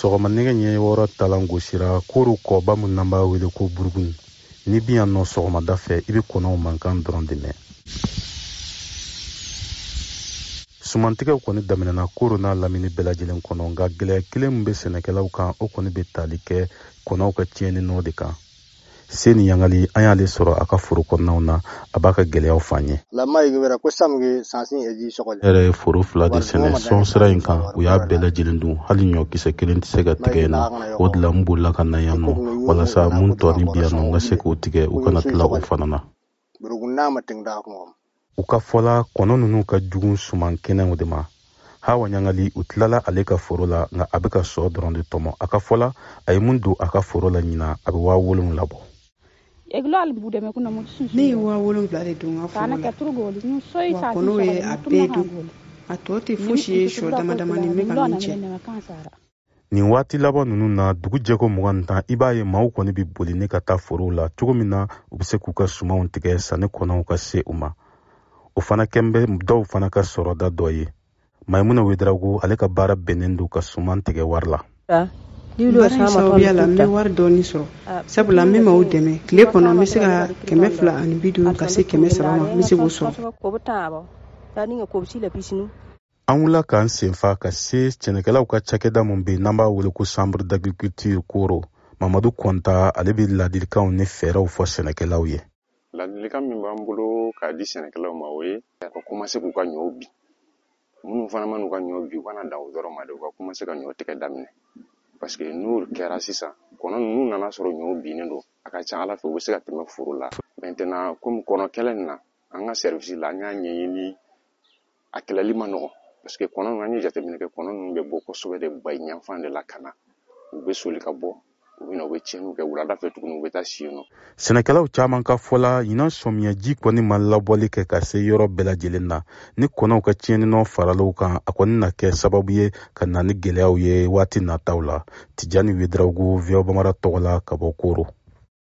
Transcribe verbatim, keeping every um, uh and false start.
sɔgɔma nɛgɛ ɲɛ wɔɔrɔ talan gosira koro kɔba mun n'an b'a wele ko burugun ni bi yan nɔ sɔgɔmada fɛ i bɛ kɔnɔw mankan dɔrɔn de mɛn. sumantigɛw kɔni daminɛna koro n'a lamini bɛɛ lajɛlen kɔnɔ nka gɛlɛya kelen min bɛ sɛnɛkɛlaw kan o kɔni bɛ tali kɛ kɔnɔw ka tiɲɛni nɔ de kan. se ni yangali an y'ale sɔrɔ a ka foro kɔnɔnaw na a b'a ka gɛlɛyaw f'an ye. yɛrɛ ye foro fila de sɛnɛ sɔn sira in kan u y'a bɛɛ lajɛlen dun hali ɲɔ kisɛ kelen tɛ se ka tigɛ yen nɔ o de la n bolila ka na yan nɔ walasa mun tɔɔni bi yan nɔ n ka se k'o tigɛ u kana tila o fana na. u ka fɔla kɔnɔ ninnu ka jugu suman kɛnɛw de ma. hawa ɲangali u tilala ale ka foro la nka a bɛ ka sɔ dɔrɔn de tɔmɔ. a ka fɔla a ye mun don a ka foro la ɲina a bɛ waa wolonwula bɔ. ne ye waa wolonwula de don n ka foro la wa kɔnɔw ye a bɛɛ dun a tɔ tɛ fosi ye sɔ dama dama ni bɛ ka min cɛ. nin waati laban ninnu na dugu jɛko mugan ni tan i b'a ye maaw kɔni bɛ boli ne ka taa forow la cogo min na u bɛ se k'u ka sumanw tigɛ sanni kɔnɔw ka se u ma. o fana kɛn bɛ dɔw fana ka sɔrɔda dɔ ye. Maimuna Wedrago ale ka baara bɛnnen don ka suman tigɛ wari la. baara in sababuya la n bɛ wari dɔɔni sɔrɔ sabula n bɛ maaw dɛmɛ tile kɔnɔ n bɛ se ka kɛmɛ fila ani bi duuru ka se kɛmɛ saba ma n bɛ se k'o sɔrɔ. an wulila k'an senfa ka se sɛnɛkɛlaw ka cakɛda min bɛ yen n'an b'a wele ko chambre d'agriculture koro. Mamadu Kɔnta ale bɛ ladilikanw ni fɛɛrɛw fɔ sɛnɛkɛlaw ye. ladilikan min b'an bolo k'a di sɛnɛkɛlaw ma o ye ka commencer k'u ka ɲɔw bin. minnu fana ma n'u ka ɲɔ bin u kana dan o dɔrɔn ma de u ka commencer ka ɲɔ tigɛ daminɛ parce que n'o kɛra sisan kɔnɔ ninnu nana sɔrɔ ɲɔ binnen don a ka ca ala fɛ u bɛ se ka tɛmɛ foro la. maintenant comme kɔnɔ kɛlɛ in na an ka service la an y'a ɲɛɲini a kɛlɛli ma nɔgɔn parce que kɔnɔ ninnu an ye jateminɛ kɛ kɔnɔ ninnu bɛ bɔ kosɛbɛ de bayi ɲanfan de la ka na u bɛ soli ka bɔ u bɛ na u bɛ tiɲɛniw kɛ wulada fɛ tuguni u bɛ taa si yen nɔ. sɛnɛkɛlaw caman ka fɔla ɲinan sɔmiyaji kɔni ma labɔli kɛ ka se yɔrɔ bɛɛ lajɛlen na ni kɔnɔw ka tiɲɛninɔ faralaw kan a kɔni na kɛ sababu ye ka na ni gɛlɛyaw ye waati nataw la. Tijani Wedrago V O A Bamara tɔgɔ la ka bɔ Koro.